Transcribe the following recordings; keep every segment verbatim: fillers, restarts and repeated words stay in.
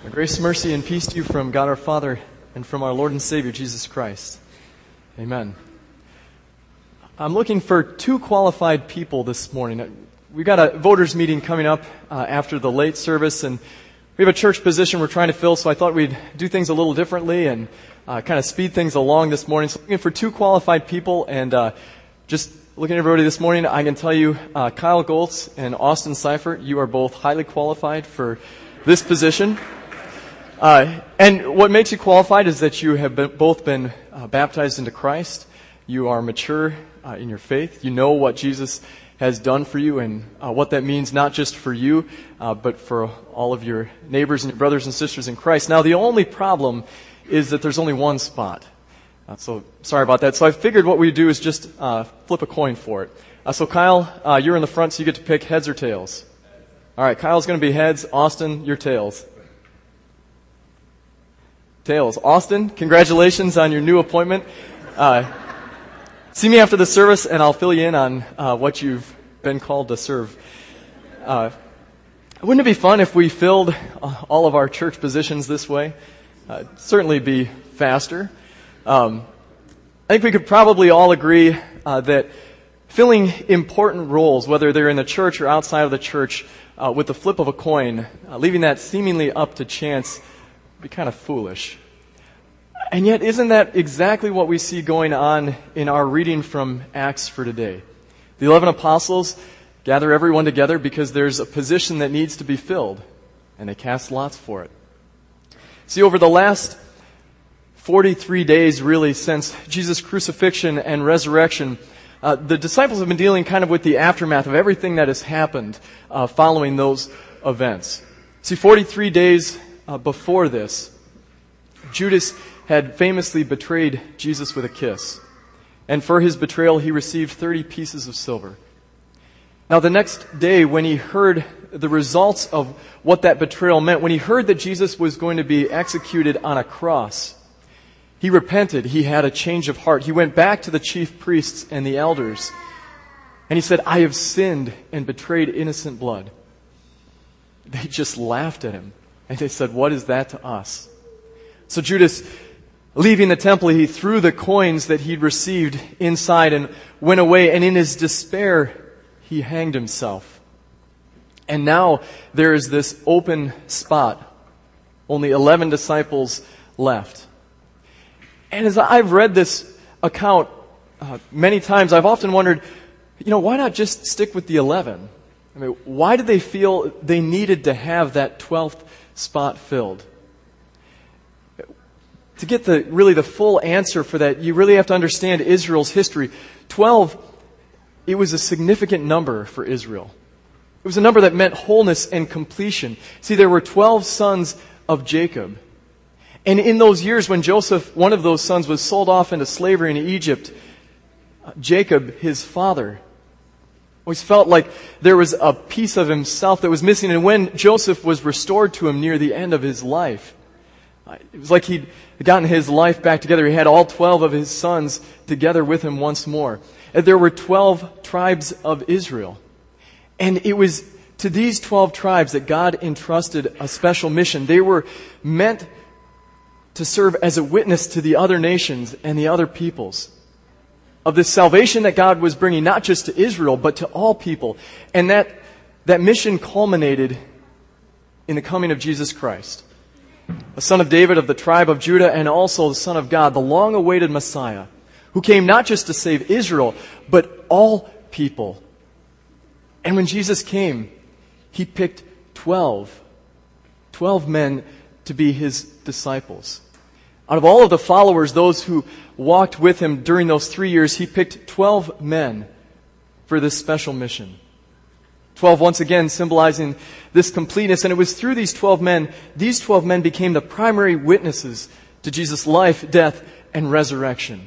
Grace, mercy, and peace to you from God our Father and from our Lord and Savior, Jesus Christ. Amen. I'm looking for two qualified people this morning. We've got a voters meeting coming up uh, after the late service, and we have a church position we're trying to fill, so I thought we'd do things a little differently and uh, kind of speed things along this morning. So I'm looking for two qualified people, and uh, just looking at everybody this morning, I can tell you uh, Kyle Goltz and Austin Seifert, you are both highly qualified for this position. Uh, and what makes you qualified is that you have been, both been uh, baptized into Christ. You are mature uh, in your faith. You know what Jesus has done for you and uh, what that means not just for you, uh, but for all of your neighbors and your brothers and sisters in Christ. Now, the only problem is that there's only one spot. Uh, so, sorry about that. So I figured what we do is just uh, flip a coin for it. Uh, so Kyle, uh, you're in the front, so you get to pick heads or tails. All right, Kyle's going to be heads. Austin, you're tails. Tails. Austin, congratulations on your new appointment. Uh, see me after the service, and I'll fill you in on uh, what you've been called to serve. Uh, wouldn't it be fun if we filled all of our church positions this way? Uh, it'd certainly be faster. Um, I think we could probably all agree uh, that filling important roles, whether they're in the church or outside of the church, uh, with the flip of a coin, uh, leaving that seemingly up to chance, be kind of foolish. And yet, isn't that exactly what we see going on in our reading from Acts for today? The eleven apostles gather everyone together because there's a position that needs to be filled, and they cast lots for it. See, over the last forty-three days, really, since Jesus' crucifixion and resurrection, uh, the disciples have been dealing kind of with the aftermath of everything that has happened uh, following those events. See, forty-three days Uh, before this, Judas had famously betrayed Jesus with a kiss. And for his betrayal, he received thirty pieces of silver. Now, the next day, when he heard the results of what that betrayal meant, when he heard that Jesus was going to be executed on a cross, he repented. He had a change of heart. He went back to the chief priests and the elders, and he said, "I have sinned and betrayed innocent blood." They just laughed at him. And they said, "What is that to us?" So Judas, leaving the temple, he threw the coins that he'd received inside and went away. And in his despair, he hanged himself. And now there is this open spot. Only eleven disciples left. And as I've read this account uh, many times, I've often wondered, you know, why not just stick with the eleven? I mean, why did they feel they needed to have that twelfth spot filled? To get the really the full answer for that, you really have to understand Israel's history. Twelve, it was a significant number for Israel. It was a number that meant wholeness and completion. See, there were twelve sons of Jacob. And in those years when Joseph, one of those sons, was sold off into slavery in Egypt, Jacob, his father, always felt like there was a piece of himself that was missing. And when Joseph was restored to him near the end of his life, it was like he'd gotten his life back together. He had all twelve of his sons together with him once more. And there were twelve tribes of Israel. And it was to these twelve tribes that God entrusted a special mission. They were meant to serve as a witness to the other nations and the other peoples of this salvation that God was bringing, not just to Israel, but to all people. And that, that mission culminated in the coming of Jesus Christ, a son of David of the tribe of Judah, and also the Son of God, the long-awaited Messiah, who came not just to save Israel, but all people. And when Jesus came, he picked twelve, twelve men to be his disciples. Out of all of the followers, those who walked with him during those three years, he picked twelve men for this special mission. Twelve, once again, symbolizing this completeness. And it was through these twelve men, these twelve men became the primary witnesses to Jesus' life, death, and resurrection.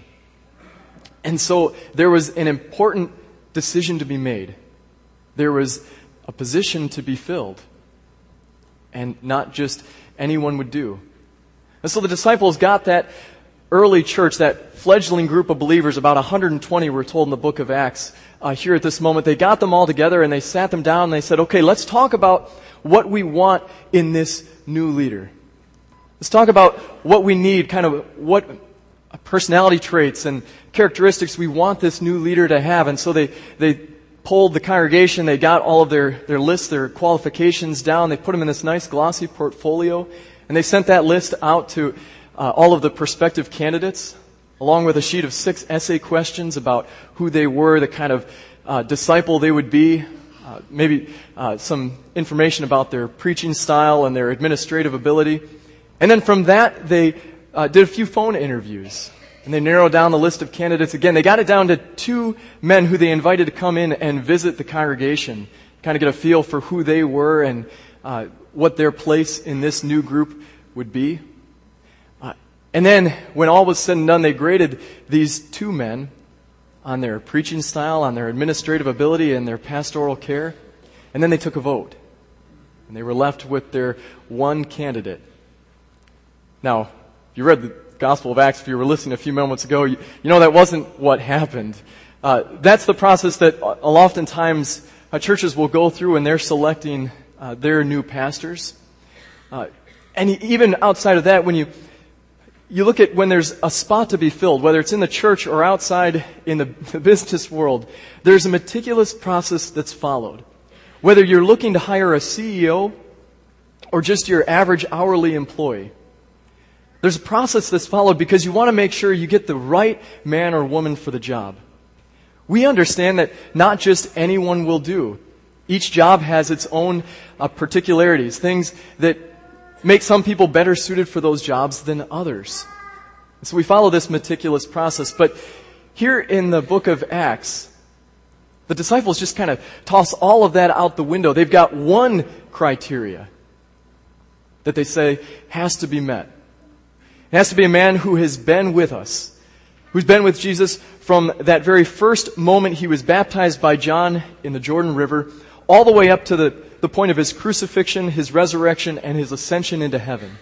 And so there was an important decision to be made. There was a position to be filled. And not just anyone would do. And so the disciples got that early church, that fledgling group of believers, about one hundred twenty we're told in the book of Acts, uh, here at this moment. They got them all together and they sat them down and they said, okay, let's talk about what we want in this new leader. Let's talk about what we need, kind of what personality traits and characteristics we want this new leader to have. And so they, they polled the congregation. They got all of their, their lists, their qualifications down. They put them in this nice glossy portfolio. And they sent that list out to uh, all of the prospective candidates, along with a sheet of six essay questions about who they were, the kind of uh, disciple they would be, uh, maybe uh, some information about their preaching style and their administrative ability. And then from that, they uh, did a few phone interviews. And they narrowed down the list of candidates again. They got it down to two men who they invited to come in and visit the congregation, kind of get a feel for who they were and uh, what their place in this new group would be. Uh, and then, when all was said and done, they graded these two men on their preaching style, on their administrative ability, and their pastoral care. And then they took a vote. And they were left with their one candidate. Now, you read the Gospel of Acts, if you were listening a few moments ago, you, you know that wasn't what happened. Uh, that's the process that uh, oftentimes uh, churches will go through when they're selecting uh, their new pastors. Uh, and even outside of that, when you you look at when there's a spot to be filled, whether it's in the church or outside in the, the business world, there's a meticulous process that's followed. Whether you're looking to hire a C E O or just your average hourly employee, there's a process that's followed because you want to make sure you get the right man or woman for the job. We understand that not just anyone will do. Each job has its own uh, particularities, things that make some people better suited for those jobs than others. And so we follow this meticulous process. But here in the book of Acts, the disciples just kind of toss all of that out the window. They've got one criteria that they say has to be met. It has to be a man who has been with us, who's been with Jesus from that very first moment he was baptized by John in the Jordan River, all the way up to the, the point of his crucifixion, his resurrection, and his ascension into heaven.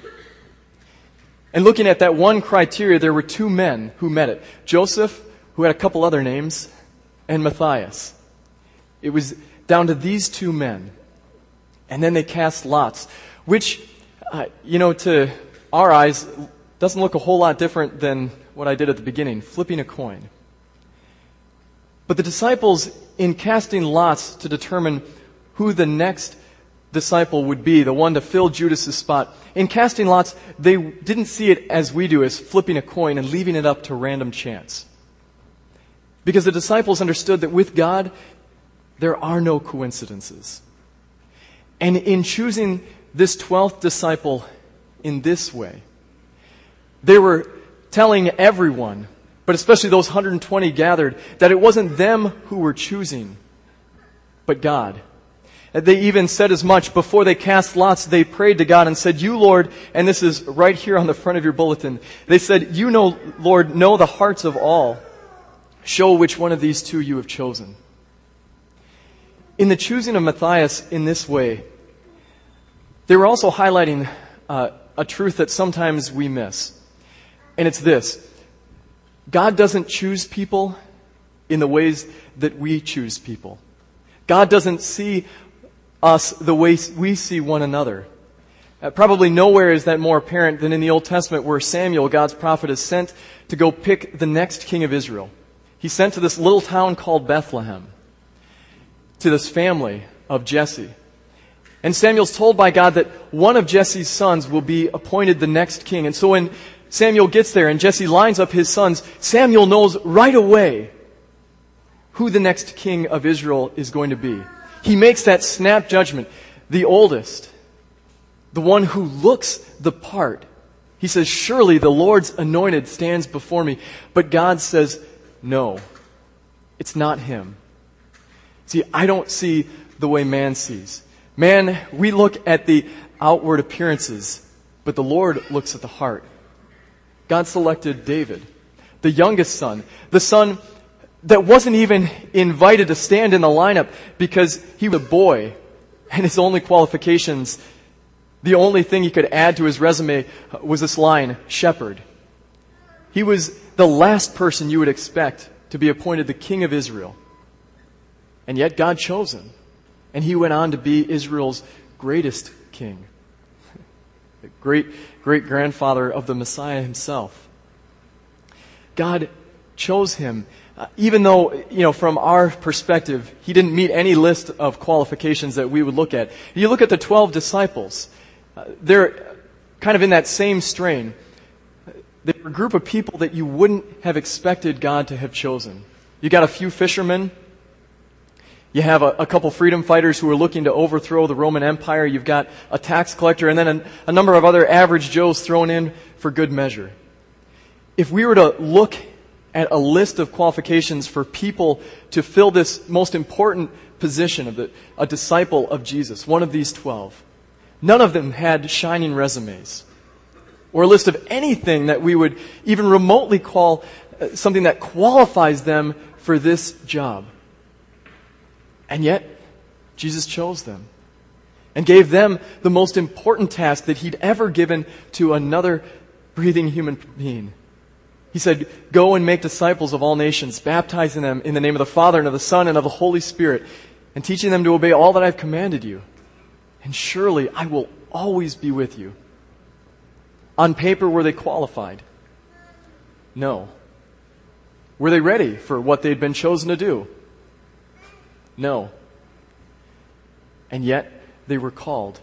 And looking at that one criteria, there were two men who met it. Joseph, who had a couple other names, and Matthias. It was down to these two men. And then they cast lots, which, uh, you know, to our eyes, doesn't look a whole lot different than what I did at the beginning, flipping a coin. But the disciples, in casting lots to determine who the next disciple would be, the one to fill Judas' spot, in casting lots, they didn't see it as we do, as flipping a coin and leaving it up to random chance. Because the disciples understood that with God, there are no coincidences. And in choosing this twelfth disciple in this way, they were telling everyone, but especially those one hundred twenty gathered, that it wasn't them who were choosing, but God. They even said as much before they cast lots. They prayed to God and said, "You, Lord," and this is right here on the front of your bulletin. They said, "You know, Lord, know the hearts of all. Show which one of these two you have chosen." In the choosing of Matthias in this way, they were also highlighting uh, a truth that sometimes we miss. And it's this: God doesn't choose people in the ways that we choose people. God doesn't see us the way we see one another. Uh, probably nowhere is that more apparent than in the Old Testament, where Samuel, God's prophet, is sent to go pick the next king of Israel. He's sent to this little town called Bethlehem, to this family of Jesse. And Samuel's told by God that one of Jesse's sons will be appointed the next king. And so when Samuel gets there and Jesse lines up his sons, Samuel knows right away who the next king of Israel is going to be. He makes that snap judgment. The oldest, the one who looks the part, he says, "Surely the Lord's anointed stands before me." But God says, "No, it's not him." See, I don't see the way man sees. Man, we look at the outward appearances, but the Lord looks at the heart. God selected David, the youngest son, the son that wasn't even invited to stand in the lineup because he was a boy, and his only qualifications, the only thing he could add to his resume was this line, shepherd. He was the last person you would expect to be appointed the king of Israel. And yet God chose him, and he went on to be Israel's greatest king. the great great grandfather of the Messiah himself. God chose him, uh, even though, you know, from our perspective, he didn't meet any list of qualifications that we would look at. You look at the twelve disciples, uh, they're kind of in that same strain. They're a group of people that you wouldn't have expected God to have chosen. You got a few fishermen. You have a, a couple freedom fighters who are looking to overthrow the Roman Empire. You've got a tax collector, and then a, a number of other average Joes thrown in for good measure. If we were to look at a list of qualifications for people to fill this most important position of the, a disciple of Jesus, one of these twelve, none of them had shining resumes or a list of anything that we would even remotely call something that qualifies them for this job. And yet, Jesus chose them and gave them the most important task that he'd ever given to another breathing human being. He said, "Go and make disciples of all nations, baptizing them in the name of the Father and of the Son and of the Holy Spirit, and teaching them to obey all that I've commanded you. And surely I will always be with you." On paper, were they qualified? No. Were they ready for what they'd been chosen to do? No. And yet, they were called.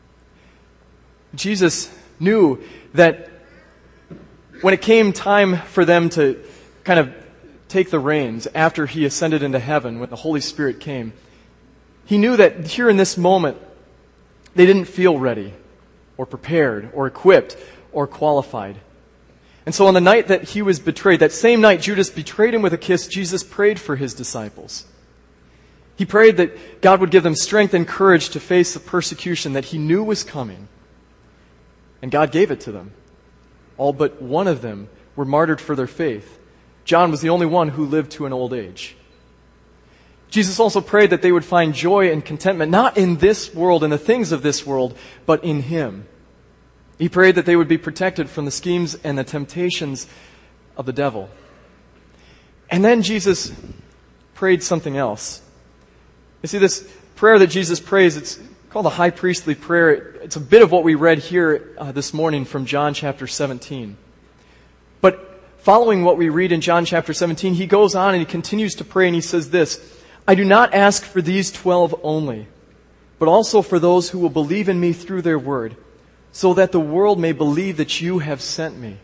Jesus knew that when it came time for them to kind of take the reins after he ascended into heaven, when the Holy Spirit came, he knew that here in this moment, they didn't feel ready or prepared or equipped or qualified. And so on the night that he was betrayed, that same night Judas betrayed him with a kiss, Jesus prayed for his disciples. He prayed that God would give them strength and courage to face the persecution that he knew was coming. And God gave it to them. All but one of them were martyred for their faith. John was the only one who lived to an old age. Jesus also prayed that they would find joy and contentment, not in this world and the things of this world, but in him. He prayed that they would be protected from the schemes and the temptations of the devil. And then Jesus prayed something else. You see, this prayer that Jesus prays, it's called the high priestly prayer. It's a bit of what we read here uh, this morning from John chapter seventeen. But following what we read in John chapter seventeen, he goes on and he continues to pray, and he says this: "I do not ask for these twelve only, but also for those who will believe in me through their word, so that the world may believe that you have sent me."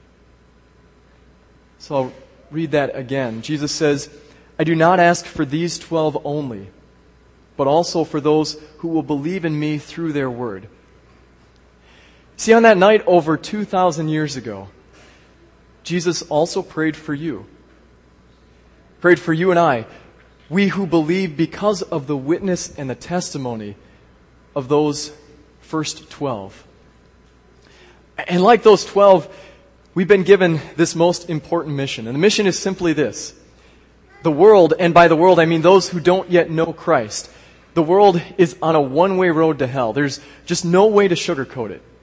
So I'll read that again. Jesus says, "I do not ask for these twelve only, but also for those who will believe in me through their word." See, on that night over two thousand years ago, Jesus also prayed for you. Prayed for you and I, we who believe because of the witness and the testimony of those first twelve. And like those twelve, we've been given this most important mission. And the mission is simply this: the world, and by the world I mean those who don't yet know Christ, the world is on a one-way road to hell. There's just no way to sugarcoat it.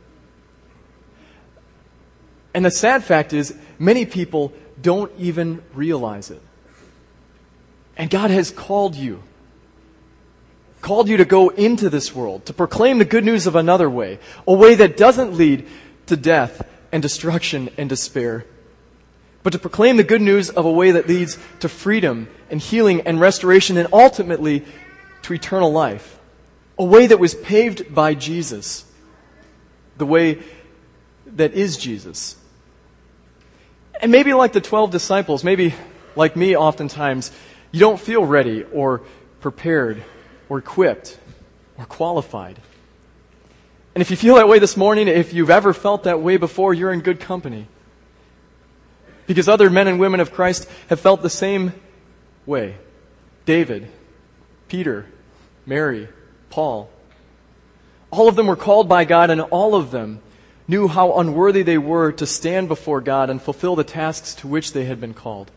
And the sad fact is, many people don't even realize it. And God has called you. Called you to go into this world, to proclaim the good news of another way, a way that doesn't lead to death and destruction and despair, but to proclaim the good news of a way that leads to freedom and healing and restoration and ultimately to eternal life. A way that was paved by Jesus. The way that is Jesus. And maybe like the twelve disciples, maybe like me oftentimes, you don't feel ready or prepared or equipped or qualified. And if you feel that way this morning, if you've ever felt that way before, you're in good company. Because other men and women of Christ have felt the same way. David, Peter, Mary, Paul. All of them were called by God, and all of them knew how unworthy they were to stand before God and fulfill the tasks to which they had been called.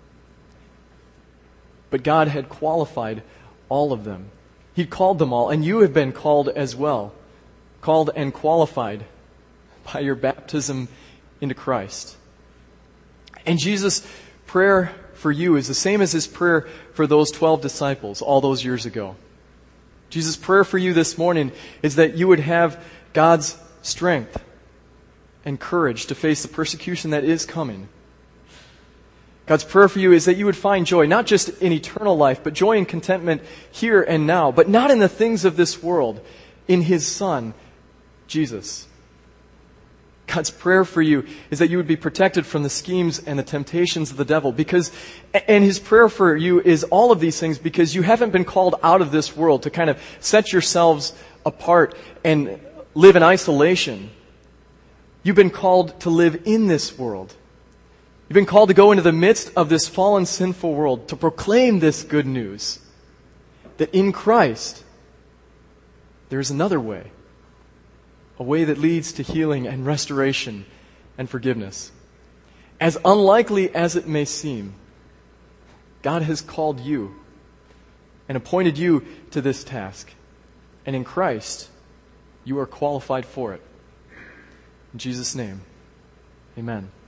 But God had qualified all of them. He'd called them all, and you have been called as well. Called and qualified by your baptism into Christ. And Jesus' prayer for you is the same as his prayer for those twelve disciples all those years ago. Jesus' prayer for you this morning is that you would have God's strength and courage to face the persecution that is coming. God's prayer for you is that you would find joy, not just in eternal life, but joy and contentment here and now, but not in the things of this world, in His Son, Jesus. God's prayer for you is that you would be protected from the schemes and the temptations of the devil, because, and His prayer for you is all of these things because you haven't been called out of this world to kind of set yourselves apart and live in isolation. You've been called to live in this world. You've been called to go into the midst of this fallen, sinful world to proclaim this good news, that in Christ there is another way, a way that leads to healing and restoration and forgiveness. As unlikely as it may seem, God has called you and appointed you to this task. And in Christ, you are qualified for it. In Jesus' name, amen.